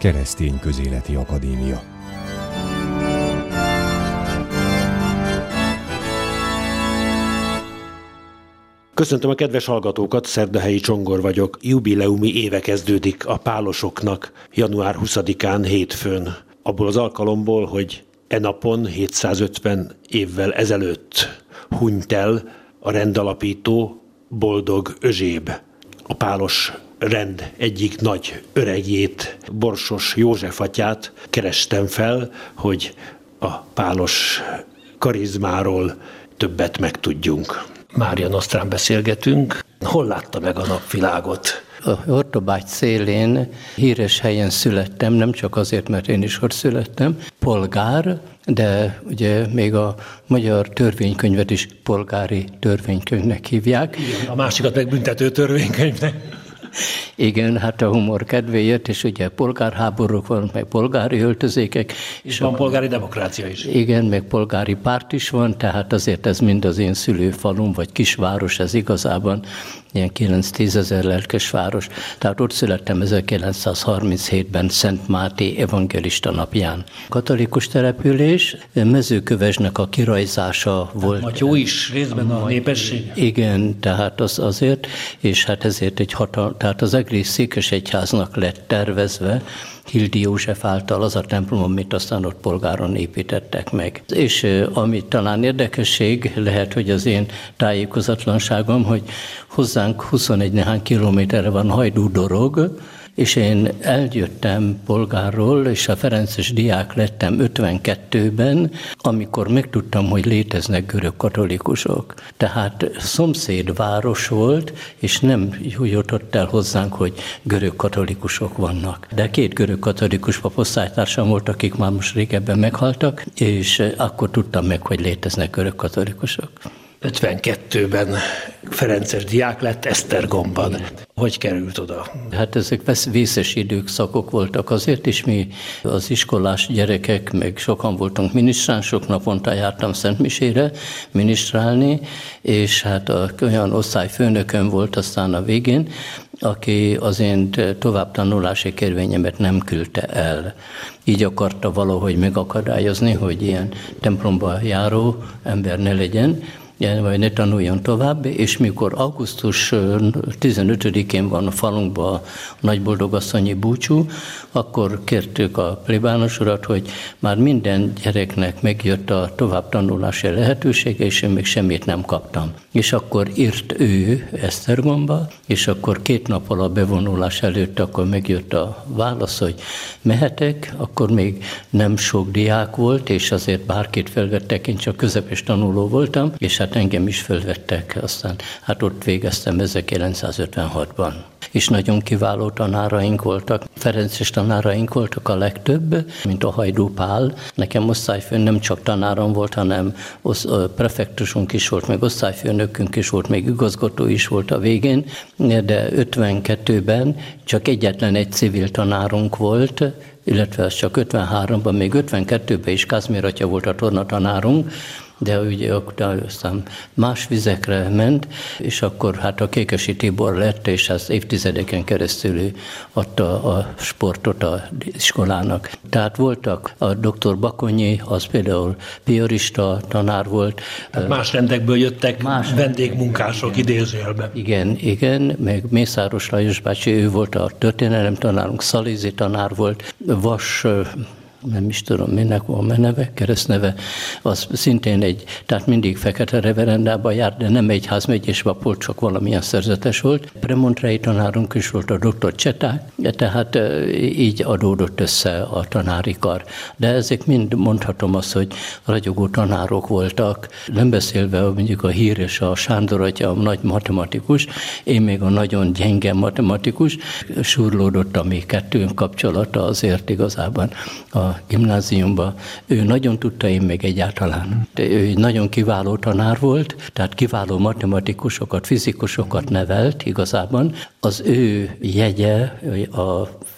Keresztény Közéleti Akadémia. Köszöntöm a kedves hallgatókat, Szerdahelyi Csongor vagyok. Jubileumi éve kezdődik a pálosoknak január 20-án hétfőn. Abból az alkalomból, hogy e napon 750 évvel ezelőtt hunyt el a rendalapító Boldog Özséb. A pálos rend egyik nagy öregjét, Borsos József atyát kerestem fel, hogy a pálos karizmáról többet megtudjunk. Mária Nosztrán beszélgetünk. Hol látta meg a napvilágot? A Ortobágy szélén, híres helyen születtem, nem csak azért, mert én is ott születtem, polgár, de ugye még a magyar törvénykönyvet is polgári törvénykönyvnek hívják. Igen, a másikat meg büntető törvénykönyvnek. Igen, hát a humor kedvéért, és ugye polgárháborúk van, meg polgári öltözékek. És van polgári demokrácia is. Igen, meg polgári párt is van, tehát azért ez mind az én szülőfalum, vagy kisváros, ez igazában ilyen 9-10 ezer lelkes város. Tehát ott születtem 1937-ben Szent Máté evangelista napján. Katolikus település, Mezőkövesdnek a kirajzása volt. Matyó is részben a népesség. Igen, tehát az azért, és hát ezért tehát az egész székesegyháznak lett tervezve, Hildi József által az a templom, amit aztán ott polgáron építettek meg. És ami talán érdekesség, lehet, hogy az én tájékozatlanságom, hogy hozzánk 21 néhány kilométerre van Hajdú-Dorog, és én eljöttem polgárról, és a ferences diák lettem 52-ben, amikor megtudtam, hogy léteznek görög katolikusok. Tehát szomszédváros volt, és nem jutott el hozzánk, hogy görög katolikusok vannak. De 2 görög katolikus paposztálytársam volt, akik már most régebben meghaltak, és akkor tudtam meg, hogy léteznek görög katolikusok. 52-ben ferences diák lett Esztergomban. Hogy került oda? Hát ezek vészes időszakok voltak azért, és mi az iskolás gyerekek, meg sokan voltunk minisztránsok, naponta jártam szentmisére minisztrálni, és hát olyan osztályfőnököm volt aztán a végén, aki az én továbbtanulási kérvényemet nem küldte el. Így akarta valahogy megakadályozni, hogy ilyen templomba járó ember ne legyen, vagy ne tanuljon tovább, és mikor augusztus 15-én van a falunkban a nagyboldogasszonyi búcsú, akkor kértük a plébános urat, hogy már minden gyereknek megjött a továbbtanulási lehetősége, és én még semmit nem kaptam. És akkor írt ő Esztergomba, és akkor 2 nappal a bevonulás előtt akkor megjött a válasz, hogy mehetek, akkor még nem sok diák volt, és azért bárkit felvettek, én csak közepes tanuló voltam, és hát engem is felvettek, aztán hát ott végeztem 1956-ban. És nagyon kiváló tanáraink voltak. Ferences tanáraink voltak a legtöbb, mint a Hajdú Pál. Nekem osztályfőn nem csak tanárom volt, hanem prefektusunk is volt, meg osztályfőnökünk is volt, még igazgató is volt a végén, de 52-ben csak egyetlen egy civil tanárunk volt, illetve az csak 53-ban, még 52-ben is Kázmér atya volt a tornatanárunk, de ugye aztán más vizekre ment, és akkor hát a Kékesi Tibor lett, és az évtizedeken keresztül adta a sportot az iskolának. Tehát voltak a dr. Bakonyi, az például piarista tanár volt. Tehát más rendekből jöttek vendégmunkások idézőjelben. Igen, meg Mészáros Lajos bácsi, ő volt a történelem tanárunk, Szalézi tanár volt, Vas, nem is tudom, minek van a neve, keresztneve, az szintén tehát mindig fekete reverendában járt, de nem egyházmegyésbe volt, csak valamilyen szerzetes volt. Premontrei tanárunk is volt, a dr. Cseták, tehát így adódott össze a tanári kar. De ezek mind mondhatom azt, hogy ragyogó tanárok voltak, nem beszélve mondjuk a híres, a Sándor atya, a nagy matematikus, én még a nagyon gyenge matematikus, surlódott a mi kettőnk kapcsolata azért igazában a gimnáziumban. Ő nagyon tudta, én még egyáltalán. Ő nagyon kiváló tanár volt, tehát kiváló matematikusokat, fizikusokat nevelt igazában. Az ő jegye a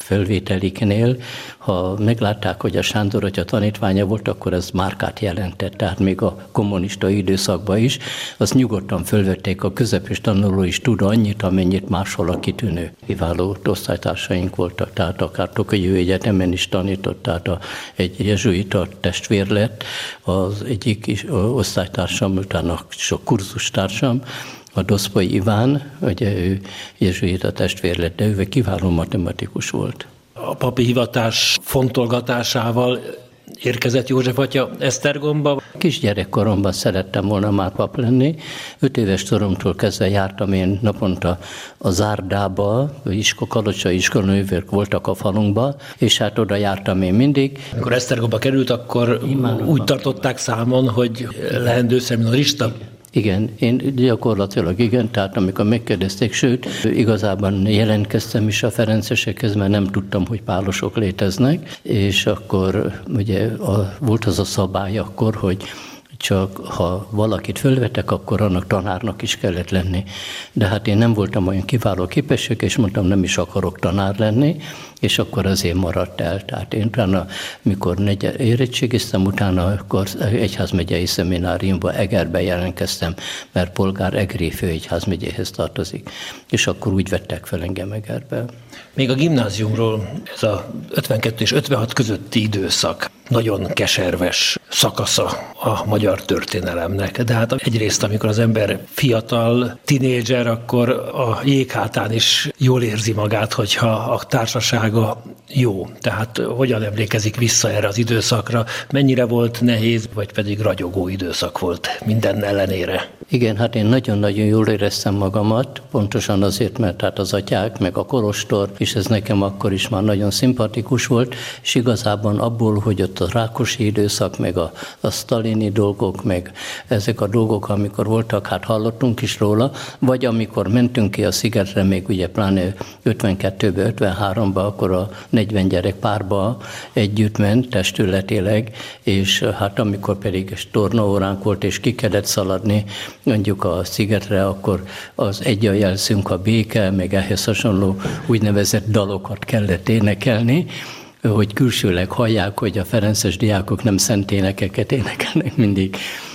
felvételiknél, ha meglátták, hogy a Sándor atya tanítványa volt, akkor ez márkát jelentett, tehát még a kommunista időszakban is, azt nyugodtan fölvették, a közepes tanuló is tud annyit, amennyit máshol a kitűnő. Kiváló osztálytársaink voltak, tehát akár Tokaji Egyetemen is tanított, tehát egy jezsuita testvér lett, az egyik osztálytársam, utána sok kurzustársam, a Doszpai Iván, ugye ő jezsuita testvér lett, de ő kiváló matematikus volt. A papi hivatás fontolgatásával érkezett József atya Esztergomba. Kisgyerekkoromban szerettem volna már pap lenni. 5 éves koromtól kezdve jártam én naponta a Zárdába, kalocsai iskolanővérk voltak a falunkba, és hát oda jártam én mindig. Amikor Esztergomba került, akkor úgy tartották számon, hogy leendő szeminarista? Igen, én gyakorlatilag igen, tehát amikor megkérdezték, sőt, igazában jelentkeztem is a ferencesekhez, mert nem tudtam, hogy pálosok léteznek, és akkor ugye volt az a szabály akkor, hogy csak ha valakit fölvetek, akkor annak tanárnak is kellett lenni. De hát én nem voltam olyan kiváló képesség, és mondtam, nem is akarok tanár lenni, és akkor azért maradt el. Tehát én utána, mikor érettségiztem, utána akkor egyházmegyei szemináriumban Egerbe jelentkeztem, mert polgár Egri főegyházmegyéhez tartozik. És akkor úgy vettek fel engem Egerbe. Még a gimnáziumról ez a 52 és 56 közötti időszak nagyon keserves szakasza a magyar történelemnek. De hát egyrészt, amikor az ember fiatal, tinédzser, akkor a jéghátán is jól érzi magát, hogyha a társasága jó. Tehát hogyan emlékezik vissza erre az időszakra? Mennyire volt nehéz, vagy pedig ragyogó időszak volt minden ellenére? Igen, hát én nagyon-nagyon jól éreztem magamat, pontosan azért, mert hát az atyák, meg a kolostor, és ez nekem akkor is már nagyon szimpatikus volt, és igazából abból, hogy ott a Rákosi időszak, meg a sztalini dolgok, meg ezek a dolgok, amikor voltak, hát hallottunk is róla, vagy amikor mentünk ki a szigetre, még ugye pláne 52-ben, 53-ban, akkor a 40 gyerek párba együtt ment testületileg, és hát amikor pedig tornaóránk volt, és ki kellett szaladni mondjuk a szigetre, akkor az egy a jelszünk a béke, meg ehhez hasonló úgynevezett dalokat kellett énekelni, hogy külsőleg hallják, hogy a ferences diákok nem szent énekeket énekelnek mindig.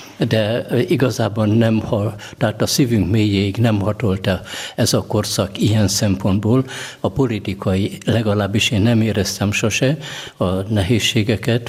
De igazából nem, tehát a szívünk mélyéig nem hatolta ez a korszak ilyen szempontból. A politikai, legalábbis én nem éreztem sose a nehézségeket,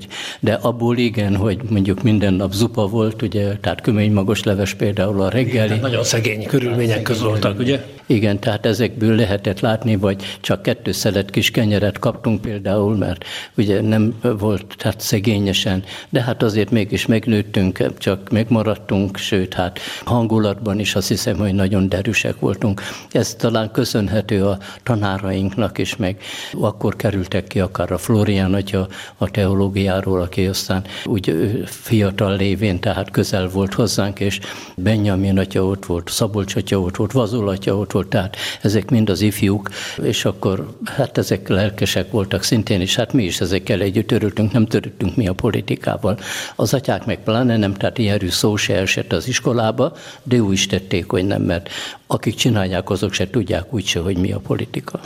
de abból igen, hogy mondjuk minden nap zupa volt, ugye, tehát köménymagos leves például a reggeli. Igen, nagyon szegény körülmények között voltak, ugye? Igen, tehát ezekből lehetett látni, vagy csak 2 szelet kis kenyeret kaptunk például, mert ugye nem volt tehát szegényesen, de hát azért mégis megnőttünk, csak megmaradtunk, sőt, hát hangulatban is azt hiszem, hogy nagyon derűsek voltunk. Ez talán köszönhető a tanárainknak is, meg akkor kerültek ki akár a Flórián atya a teológiáról, aki aztán úgy fiatal lévén, tehát közel volt hozzánk, és Benjamin atya ott volt, Szabolcs atya ott volt, Vazul atya ott volt, tehát ezek mind az ifjúk, és akkor hát ezek lelkesek voltak szintén, és hát mi is ezekkel együtt törültünk, nem törültünk mi a politikával. Az atyák meg pláne nem, tehát ilyenről szó se esett az iskolába, de úgy is tették, hogy nem, mert akik csinálják, azok se tudják úgyse, hogy mi a politika.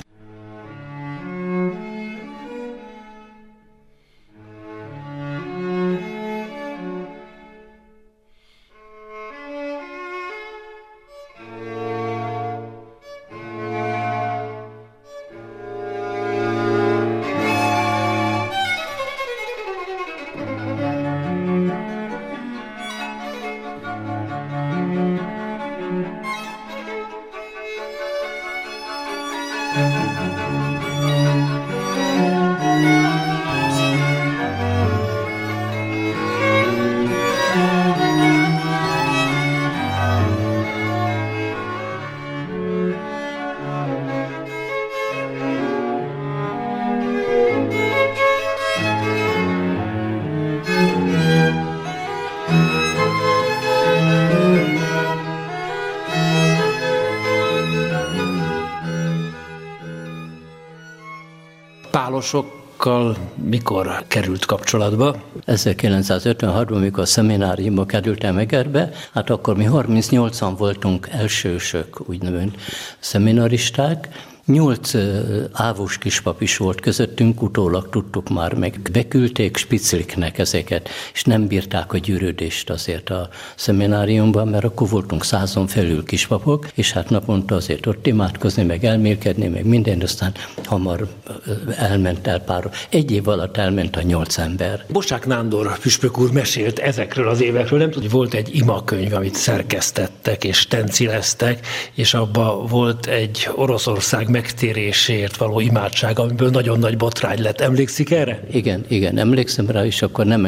Pálosokkal mikor került kapcsolatba? 1956-ban, mikor a szemináriumba kerültem Egerbe, hát akkor mi 38-an voltunk elsősök, úgynevezett szeminaristák. 8 ávós kispap is volt közöttünk, utólag tudtuk már meg. Beküldték Spicliknek ezeket, és nem bírták a gyűrődést azért a szemináriumban, mert akkor voltunk 100-on felül kispapok, és hát naponta azért ott imádkozni, meg elmélkedni, meg minden, aztán hamar elment el pár. Egy év alatt elment a 8 ember. Bosák Nándor püspök úr mesélt ezekről az évekről, nem tudom, hogy volt egy imakönyv, amit szerkesztettek és stencileztek, és abban volt egy Oroszország megtérésért való imádság, amiből nagyon nagy botrány lett. Emlékszik erre? Igen, emlékszem rá, és akkor nem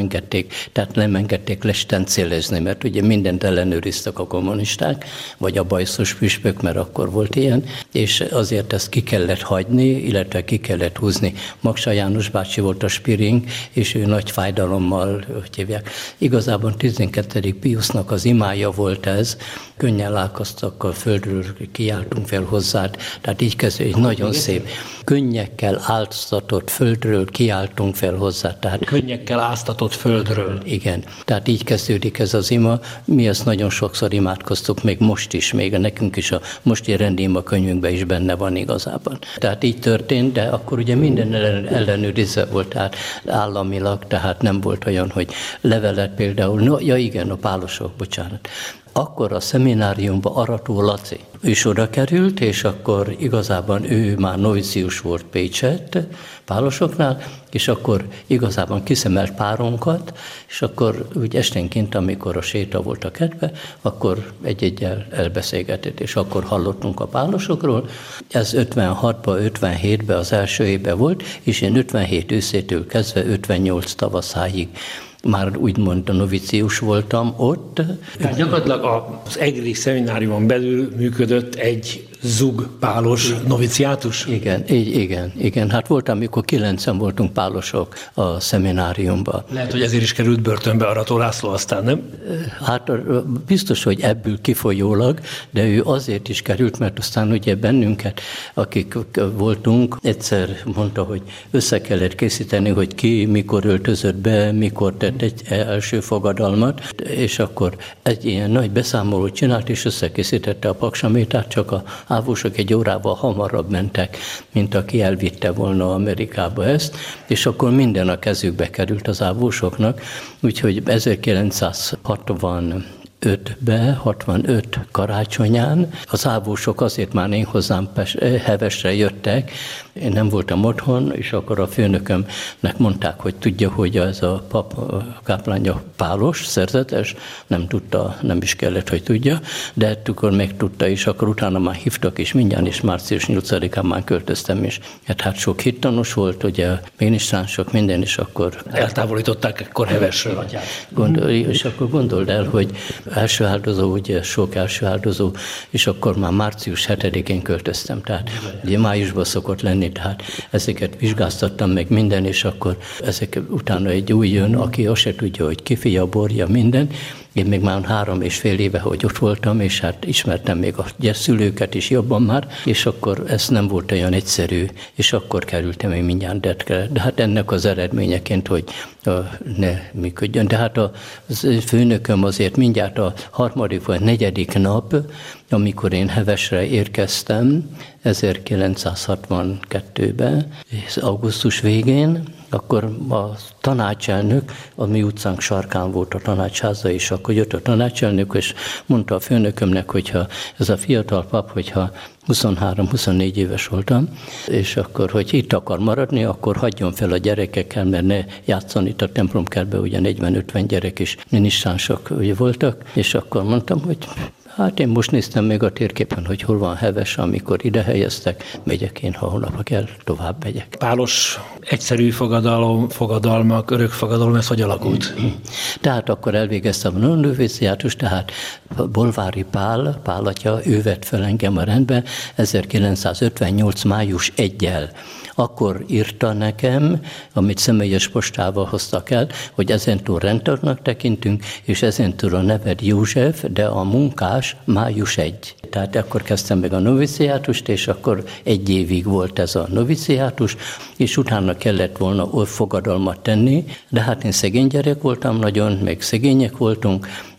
engedték lestencilezni, mert ugye mindent ellenőriztek a kommunisták, vagy a bajszos püspök, mert akkor volt ilyen, és azért ezt ki kellett hagyni, illetve ki kellett húzni. Magsa János bácsi volt a spiring, és ő nagy fájdalommal, hogy hívják. Igazából 12. Piusznak az imája volt ez, könnyen lálkasztakkal földről kiáltunk fel hozzád, tehát így kezdődik, nagyon szép. Könnyekkel áztatott földről kiáltunk fel hozzá. Tehát könnyekkel áztatott földről. Igen, tehát így kezdődik ez az ima. Mi ezt nagyon sokszor imádkoztuk, még most is, még nekünk is a mosti rendima könyvünkben is benne van igazában. Tehát így történt, de akkor ugye minden ellenőrizve volt, tehát államilag, tehát nem volt olyan, hogy levelet például, a pálosok, bocsánat. Akkor a szemináriumba Arató Laci is oda került, és akkor igazában ő már novicius volt Pécsett, pálosoknál, és akkor igazában kiszemelt párunkat, és akkor úgy esténként, amikor a séta volt a kedve, akkor egy-egyel elbeszélgetett, és akkor hallottunk a pálosokról. Ez 56-ban, 57-ben az első évben volt, és én 57 őszétől kezdve 58 tavaszáig már úgymond a novicius voltam ott. Tehát gyakorlatilag az egri szemináriumon belül működött egy zug pálos noviciátus? Igen. Hát volt, amikor 9-en voltunk pálosok a szemináriumban. Lehet, hogy ezért is került börtönbe Arató László, aztán nem? Hát biztos, hogy ebből kifolyólag, de ő azért is került, mert aztán ugye bennünket, akik voltunk, egyszer mondta, hogy össze kellett készíteni, hogy ki mikor öltözött be, mikor tett egy első fogadalmat, és akkor egy ilyen nagy beszámolót csinált, és összekészítette a paksamétát, csak a ávósok egy órával hamarabb mentek, mint aki elvitte volna Amerikába ezt, és akkor minden a kezükbe került az ávósoknak, úgyhogy 65 karácsonyán az ávósok azért már én hozzám Hevesre jöttek, én nem voltam otthon, és akkor a főnökömnek mondták, hogy tudja, hogy ez a pap káplánja pálos, szerzetes, nem tudta, nem is kellett, hogy tudja, de akkor megtudta, és akkor utána már hívtak, és mindjárt is március 8-án már költöztem, és hát sok hittanos volt, ugye minisztránsok, minden, és akkor eltávolították akkor Hevesről. És akkor gondold el, hogy első áldozó, ugye sok első áldozó, és akkor már március 7-én költöztem, tehát ugye májusban szokott lenni, tehát ezeket vizsgáztattam meg minden, és akkor ezek utána egy új jön, aki azt se tudja, hogy ki fia, borja, minden. Én még már 3,5 éve, hogy ott voltam, és hát ismertem még a szülőket is jobban már, és akkor ez nem volt olyan egyszerű, és akkor kerültem én mindjárt Detkre. De hát ennek az eredményeként, hogy ne működjön. De hát a főnököm azért mindjárt a 3. vagy 4. nap, amikor én Hevesre érkeztem, 1962-ben, augusztus végén, akkor a tanácselnök, a mi utcánk sarkán volt a tanácsháza, és akkor jött a tanácselnök, és mondta a főnökömnek, hogyha ez a fiatal pap, hogyha 23-24 éves voltam, és akkor, hogy itt akar maradni, akkor hagyjon fel a gyerekekkel, mert ne játszani itt a templomkertben, ugye 40-50 gyerek is minisztránsok voltak, és akkor mondtam, hogy hát én most néztem meg a térképen, hogy hol van Heves, amikor ide helyeztek, megyek én, ha holnap kell, tovább megyek. Pálos egyszerű fogadalmak, örök fogadalom, ez hogy alakult? Tehát akkor elvégeztem a noviciátust, tehát Bolvári Pál atya, ő vett fel engem a rendbe 1958. május 1-jel. Akkor írta nekem, amit személyes postával hoztak el, hogy ezentúl rendtagnak tekintünk, és ezentúl a neved József, de a munkás május 1. Tehát akkor kezdtem meg a noviciátust, és akkor 1 évig volt ez a noviciátus, és utána kellett volna fogadalmat tenni, de hát én szegény gyerek voltam nagyon, meg szegények voltunk,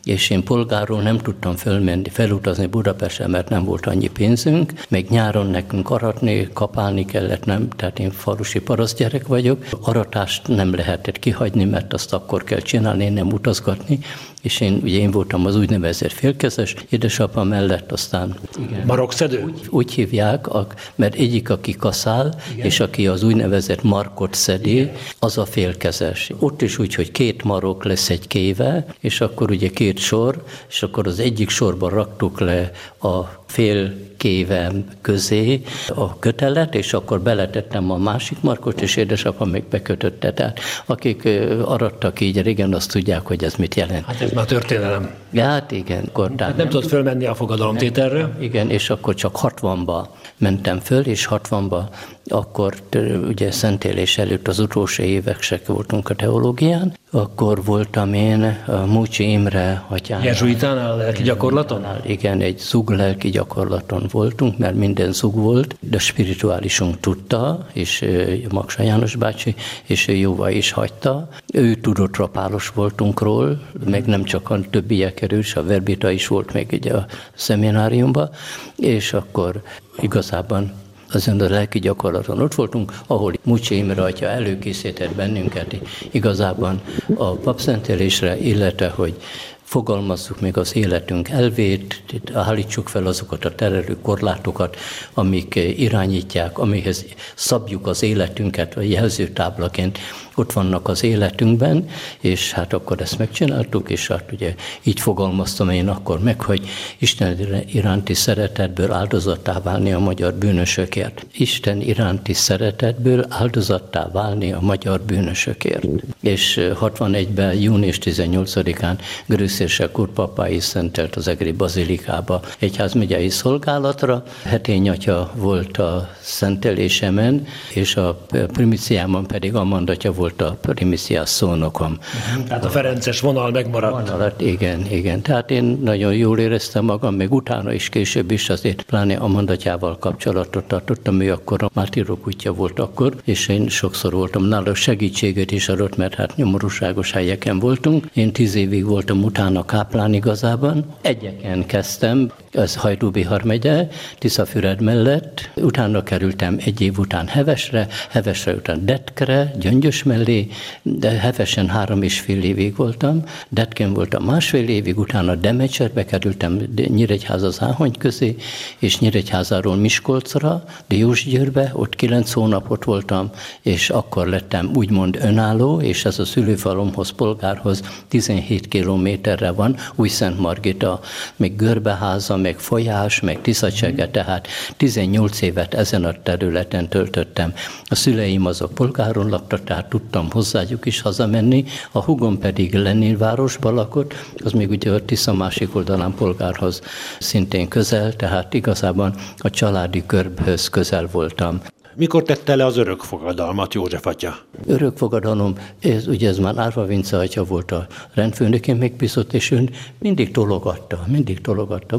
és én polgárról nem tudtam felutazni Budapestre, mert nem volt annyi pénzünk, meg nyáron nekünk aratni, kapálni kellett, nem, tehát én falusi parasztgyerek vagyok. Aratást nem lehetett kihagyni, mert azt akkor kell csinálni, nem utazgatni, és én voltam az úgynevezett félkezes, édesapa mellett aztán... Marokszedő? Úgy hívják, mert egyik, aki kaszál, igen, és aki az úgynevezett markot szedi, igen, az a félkezes. Ott is úgy, hogy 2 marok lesz egy kéve, és akkor ugye 2 sor, és akkor az egyik sorban raktuk le a fél kévem közé a kötelet, és akkor beletettem a másik markot, és édesapa még bekötötte. Tehát akik arattak így régen, azt tudják, hogy ez mit jelent. Hát ez már történelem. Hát igen. Hát nem tudott fölmenni a fogadalomtételre? Igen, és akkor csak 60-ba mentem föl, és 60-ba akkor ugye szentélés előtt az utolsó évek voltunk a teológián, akkor voltam én a Múcsi Imre atyánál. Jezsuitánál lelki gyakorlaton? Igen, egy zug lelki gyakorlaton voltunk, mert minden zug volt, de a spirituálisunk tudta, és Maksa János bácsi, és ő jóvá is hagyta. Ő tudott rapálos voltunkról, meg nem csak a többiekről, a verbita is volt még ugye a szemináriumban, és akkor igazában azon a lelki gyakorlaton ott voltunk, ahol Múcsi Imre atya előkészített bennünket igazában a papszentélésre, illetve hogy fogalmazzuk meg az életünk elvét, állítsuk fel azokat a terelő korlátokat, amik irányítják, amihez szabjuk az életünket, a jelzőtáblaként ott vannak az életünkben, és hát akkor ezt megcsináltuk, és hát ugye így fogalmaztam én akkor meg, hogy Isten iránti szeretetből áldozattá válni a magyar bűnösökért. Isten iránti szeretetből áldozattá válni a magyar bűnösökért. És 61-ben, június 18-án Grőszérsek úr papa is szentelt az egri bazilikába egyházmegyei szolgálatra. Hetény atya volt a szentelésemen, és a primiciámon pedig Amandatya volt a primiciás szónokom. Tehát a ferences vonal megmaradt. Igen. Tehát én nagyon jól éreztem magam, még utána is, később is azért pláne Amandatyával kapcsolatot tartottam, ő akkor a mártírok útja volt akkor, és én sokszor voltam nála, segítséget is adott, mert hát nyomorúságos helyeken voltunk. Én 10 évig voltam utána káplán igazában. Egyeken kezdtem, ez Hajdú-Bihar megye, Tiszafüred mellett, utána kerültem 1 év után Hevesre után Detkre, Gyöngyös mellé, de Hevesen 3,5 évig voltam, Detken voltam 1,5 évig, utána Demecserbe kerültem, Nyíregyháza Záhony közé, és Nyíregyházáról Miskolcra, Diósgyőrbe, ott 9 hónapot voltam, és akkor lettem úgymond önálló, és ez a szülőfalomhoz, polgárhoz 17 kilométerre van, Újszentmargita, még Görbeháza, meg Folyás, meg Tiszacsege, tehát 18 évet ezen a területen töltöttem. A szüleim azok polgáron laktak, tehát tudtam hozzájuk is hazamenni, a húgom pedig Leninvárosban lakott, az még ugye a Tisza másik oldalán polgárhoz szintén közel, tehát igazában a családi körbhöz közel voltam. Mikor tette le az örökfogadalmat József atya? Örökfogadalom, ez már Árva Vince atya volt a rendfőnökén megbízott, és ő mindig tologatta,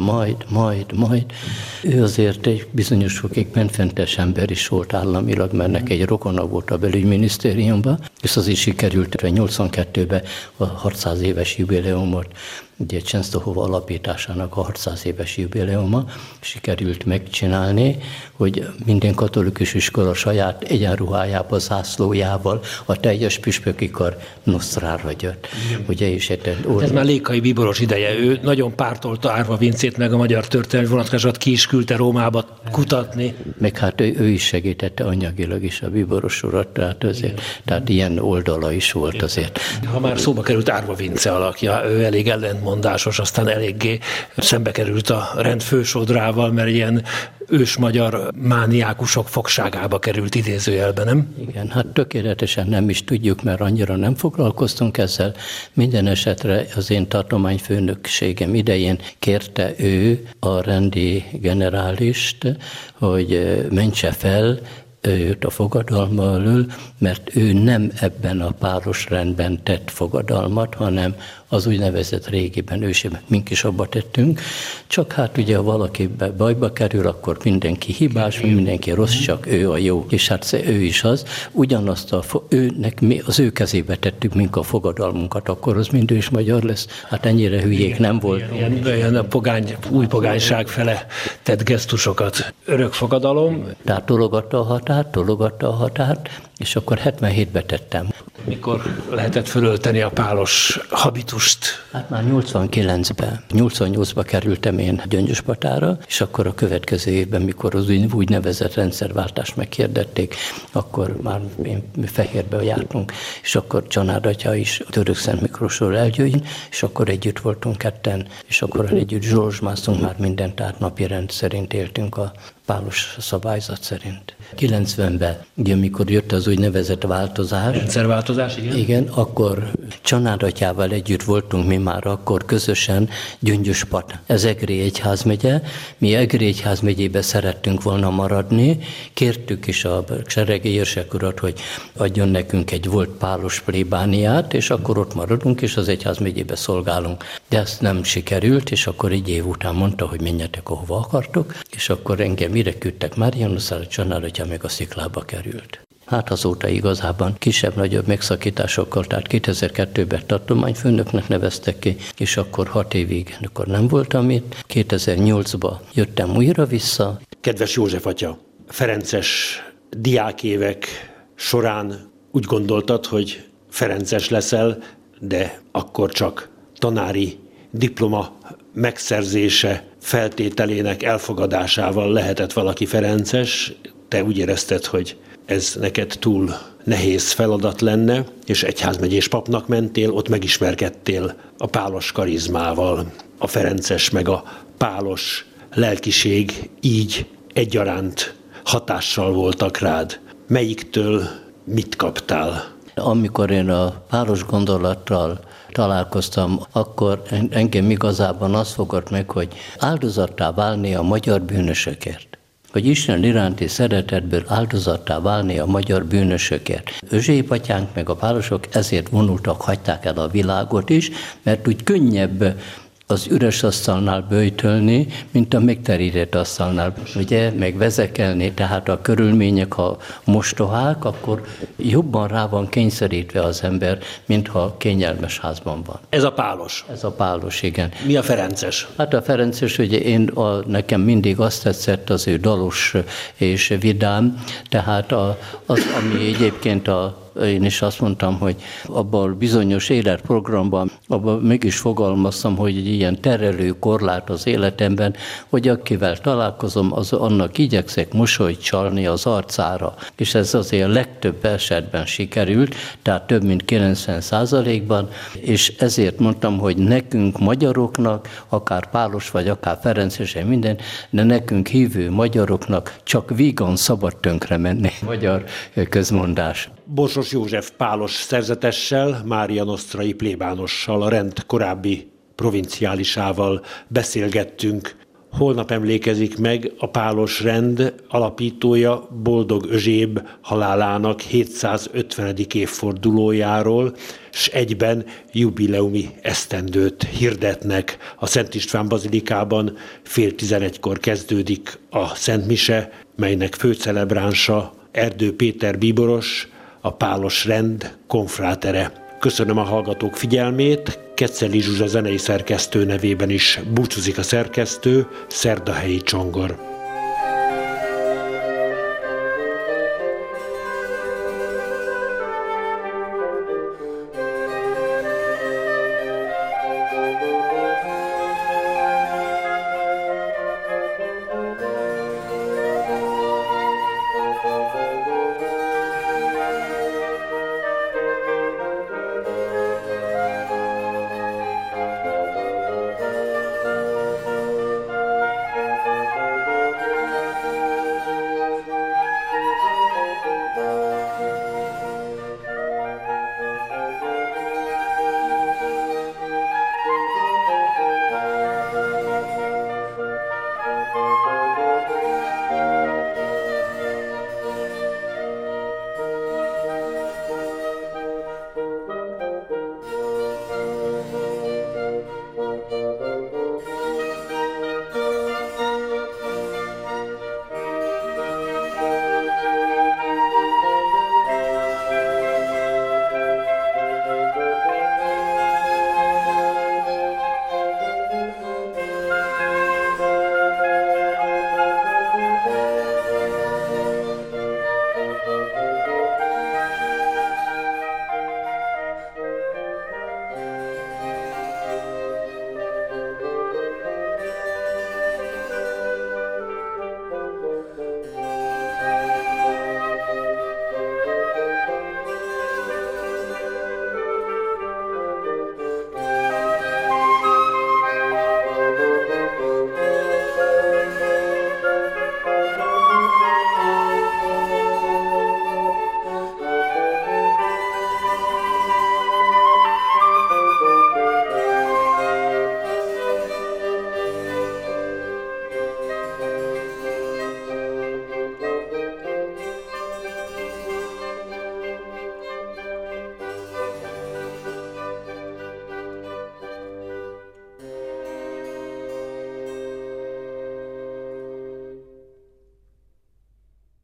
majd. Ő azért egy bizonyos fokig benfentes ember is volt államilag, mert neki egy rokona volt a belügyminisztériumban, és az is sikerült 82-ben a 600 éves jubileumot, ugye Csensztohova alapításának a 600 éves jubileuma sikerült megcsinálni, hogy minden katolikus iskola saját egyenruhájában, zászlójával a teljes püspöki kar Nosztrára jött. Ugye, és ez már Lékai Bíboros ideje. Ő nagyon pártolta Árva Vincét, meg a magyar történelmi vonatkozását ki is küldte Rómába kutatni. Meg hát ő is segítette anyagilag is a Bíboros urat, tehát ilyen oldala is volt azért. Ha már szóba került Árva Vince alakja, ő elég ellentmondásos, aztán eléggé szembe került a rend fősodrával, mert ilyen ősmagyar mániákusok fogságába került idézőjelben, nem? Igen, hát tökéletesen nem is tudjuk, mert annyira nem foglalkoztunk ezzel. Minden esetre az én tartományfőnökségem idején kérte ő a rendi generálist, hogy mentse fel őt a fogadalma alól, mert ő nem ebben a páros rendben tett fogadalmat, hanem az úgynevezett régiben, ősében, mink is abba tettünk, csak hát ugye, ha valaki bajba kerül, akkor mindenki hibás, mindenki rossz, csak ő a jó, és hát ő is az. Ugyanazt az ő kezébe tettük, mink a fogadalmunkat, akkor az mind ő is magyar lesz. Hát ennyire hülyék nem volt. Ilyen a új pogányság fele tett gesztusokat. Örök fogadalom. Tehát tologatta a határt, és akkor 77-be tettem. Mikor lehetett fölölteni a pálos habitust? Hát már 89-ben. 88-ba kerültem én Gyöngyöspatára, és akkor a következő évben, mikor az úgynevezett rendszerváltást meghirdették, akkor már Fehérbe jártunk, és akkor Csanád atya is Török-Szent Miklósról eljöjjön, és akkor együtt voltunk ketten, és akkor együtt zsolozsmáztunk, már mindent, tehát napi rend szerint éltünk a pálos szabályzat szerint. 90-ben, ugye, mikor jött az úgynevezett változás. Rendszerváltozás, igen. Igen, akkor Csanád atyával együtt voltunk mi már akkor közösen Gyöngyöspat. Ez Egré egyházmegye. Mi Egré egyházmegyébe szerettünk volna maradni. Kértük is a seregi érsek urat, hogy adjon nekünk egy volt pálos plébániát, és akkor ott maradunk, és az egyházmegyébe szolgálunk. De ezt nem sikerült, és akkor egy év után mondta, hogy menjetek, ahova akartok, és akkor engem mire küldtek Márianuszára, Csanád atya meg a Sziklába került. Hát azóta igazában kisebb-nagyobb megszakításokkal, tehát 2002-ben tartományfőnöknek neveztek ki, és akkor 6 évig, akkor nem voltam itt. 2008-ban jöttem újra vissza. Kedves József atya, ferences diákévek során úgy gondoltad, hogy ferences leszel, de akkor csak tanári diploma megszerzése feltételének elfogadásával lehetett valaki ferences. Te úgy érezted, hogy ez neked túl nehéz feladat lenne, és egyházmegyés papnak mentél, ott megismerkedtél a pálos karizmával. A ferences meg a pálos lelkiség így egyaránt hatással voltak rád. Melyiktől mit kaptál? Amikor én a pálos gondolattal találkoztam, akkor engem igazában az fogott meg, hogy áldozattá válni a magyar bűnösökért. Hogy Isten iránti szeretetből áldozattá válni a magyar bűnösökért. Özséb atyánk meg a pálosok ezért vonultak, hagyták el a világot is, mert úgy könnyebb az üres asztalnál böjtölni, mint a megterített asztalnál. Ugye, meg vezekelni, tehát a körülmények, ha mostohák, akkor jobban rá van kényszerítve az ember, mintha kényelmes házban van. Ez a pálos? Ez a pálos, igen. Mi a ferences? Hát a ferences, ugye nekem mindig azt tetszett, az ő dalos és vidám, tehát az, ami egyébként én is azt mondtam, hogy abban a bizonyos életprogramban, abban mégis fogalmaztam, hogy egy ilyen terelő korlát az életemben, hogy akivel találkozom, annak igyekszek mosolyt csalni az arcára. És ez azért a legtöbb esetben sikerült, tehát több mint 90%-ban, és ezért mondtam, hogy nekünk magyaroknak, akár pálos vagy akár ferences, minden, de nekünk hívő magyaroknak csak vígan szabad tönkre menni. Magyar közmondás. Borsos József pálos szerzetessel, Mária Nosztrai plébánossal, a rend korábbi provinciálisával beszélgettünk. Holnap emlékezik meg a pálos rend alapítója, Boldog Özséb halálának 750. évfordulójáról, s egyben jubileumi esztendőt hirdetnek. A Szent István bazilikában 10:30-kor kezdődik a Szent Mise, melynek főcelebránsa Erdő Péter bíboros, a pálos rend konfrátere. Köszönöm a hallgatók figyelmét, Keceli Zsuzsa zenei szerkesztő nevében is búcsúzik a szerkesztő, Szerdahelyi Csongor.